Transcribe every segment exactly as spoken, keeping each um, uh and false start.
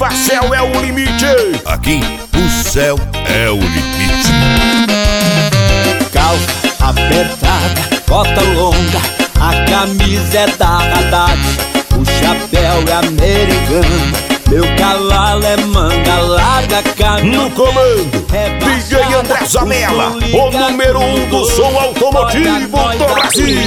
Céu é o limite. Aqui o céu é o limite. Calça apertada, bota longa, a camisa é da Haddad, o chapéu é americano, meu cavalo é manga larga, caminhão. No comando, D J André Zanella, o número um do som automotivo do Brasil.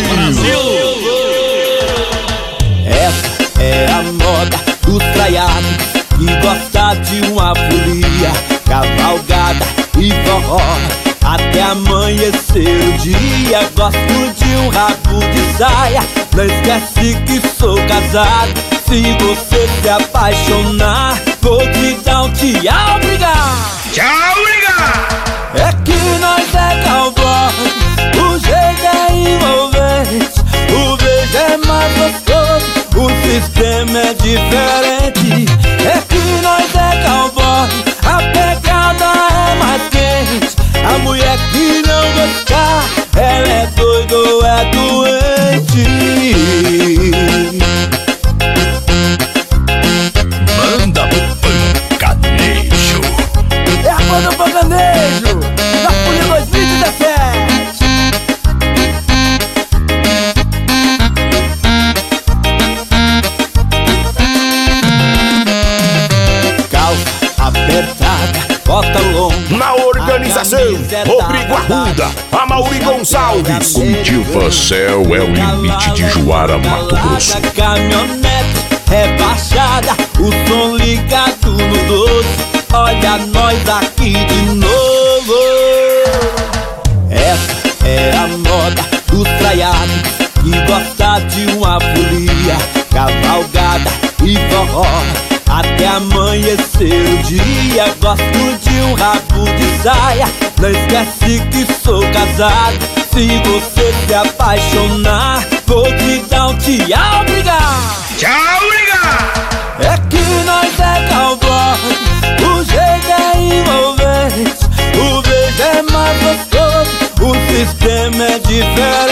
Essa é a moda dos traiados que gosta de uma folia, cavalgada e forró até amanhecer o dia. Gosto de um rabo de saia, não esquece que sou casado. Se você se apaixonar, vou te dar um tchau, obrigado. Tchau, obrigado. É que nós é cowboy, o jeito é envolvente, o beijo é mais gostoso, o sistema é diferente. É que nós é cowboy, a pegada é mais quente, a mulher que não gostar, ela é doida ou é doente. Manda Pancadnejo. É a banda Pancadnejo, na Folia dois mil e dezessete. Calça apertada, bota longa. Na organização, Rodrigo Arruda, Amaury Gonçalves. Comitiva Céu é o limite de Juara, Mato Grosso. Caminhonete rebaixada, o som ligado no doze. Olha nós aqui de novo. Essa é a moda dos traiados que gosta de uma folia, cavalgada e forró até amanhecer o dia. Gosto de um rabo de saia, não esquece que sou casado. Se você se apaixonar, vou te dar um tchau, obrigado. Tchau, obrigado. É que nós é cowboy, o jeito é envolvente, o beijo é mais gostoso, o sistema é diferente.